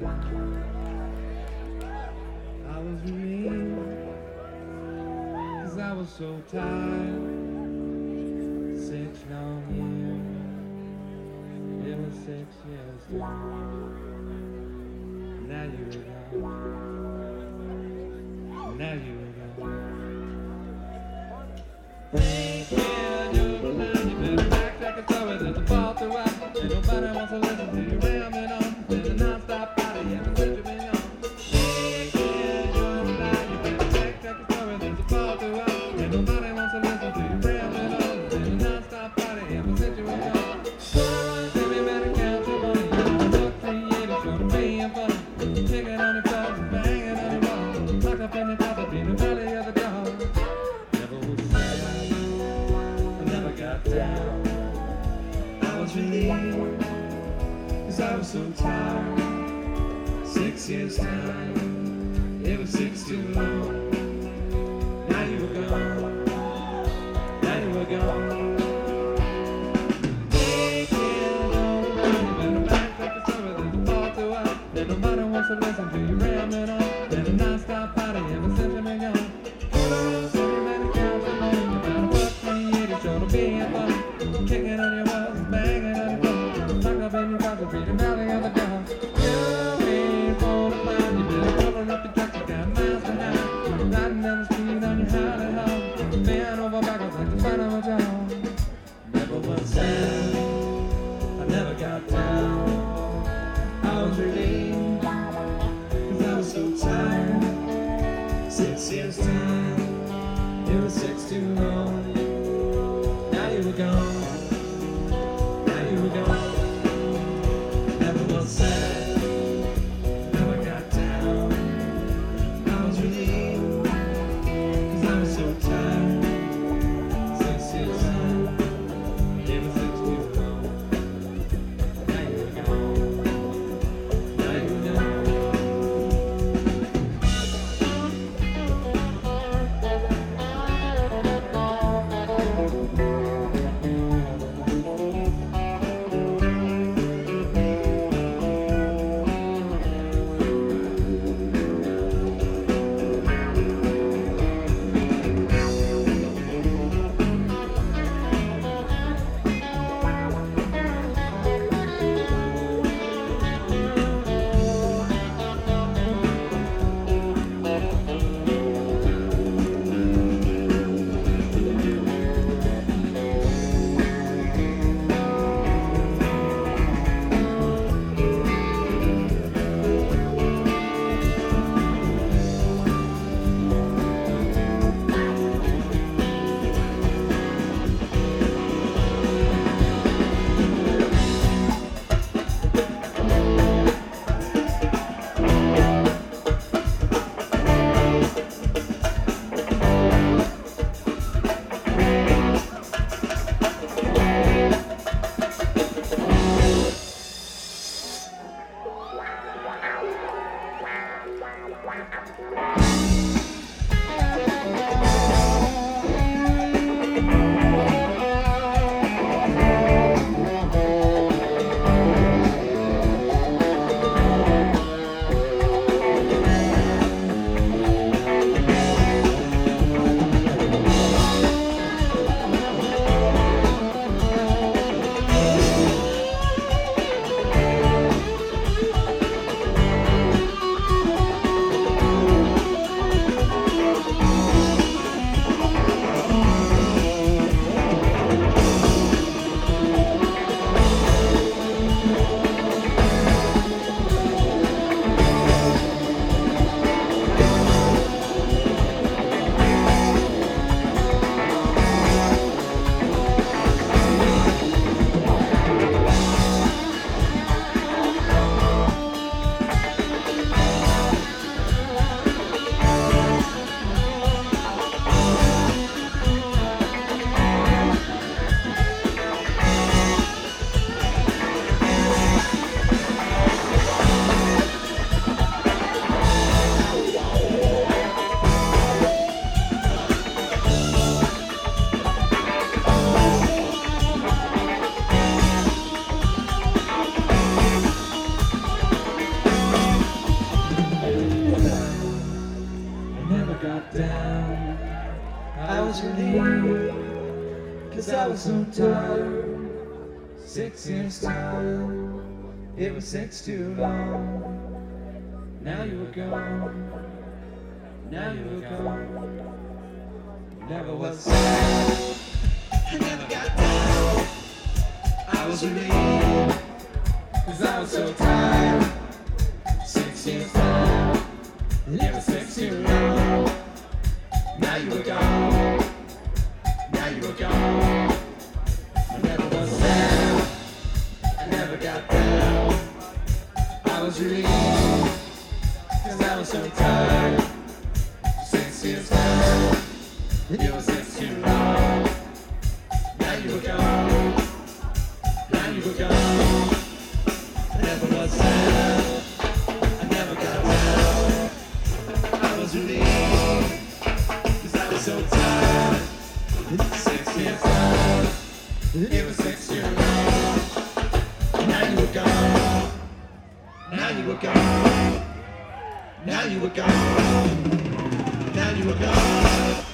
I was relieved, 'cause I was so tired. 6 long years, it was 6 years time. Now you were gone, now you were gone. Thinking you're blind, you better backtrack and throw it at the ball to us. And nobody wants to listen to you rambling on. There's a non-stop party every since you've been on. Thinking you're blind, you better backtrack and throw it at the ball to us. And nobody wants to listen to you rambling on. There's a non-stop party ever since you've been on. Baby, better count your money. Fuck 380, sure to be funny. Kicking on your toes and banging on your walls. Locked up in your closet, in the belly of the dog. Never was sad, I never got down. I was relieved, 'cause I was so tired. 6 years time, it was 6 too long. Now you were gone, now you were gone. And nobody wants to listen to you rambling on. And a non-stop party ever since you've been gone. So you better count your money. You better work 380, sure to be funny. Kicking on your walls and banging on your floor. Locked up in your closet, beating belly of the dog. You ain't for the blind. You better cover up your truck, you got miles behind. Riding down the street on your Harley Hall. Bend over backwards like the front of a jaw. Never was sad, I never got down. I was relieved, 'cause I was so tired. 6 years time, it was 6 too long. Now you were gone, now you were gone. Never was sad, never got down. I was relieved, 'cause I was so tired. 6 years time, it was 6 too long. Now you were gone. was so tired, 6 years time, it was 6 too long. Now you were gone, now you were gone. Never was sad, I never got down. I was relieved, 'cause I was so tired. 6 years time, it was 6 too long. Now you were gone, now you were gone. I never was sad, I never got down. I was relieved, 'cause I was so tired. 6 years time, it was 6 too long. Now you were gone, now you were gone. I never was sad, I never got down. I was relieved, 'cause I was so tired. 6 years time, it was 6 too long. Now you were gone, now you were gone. Now you were gone, now you were gone.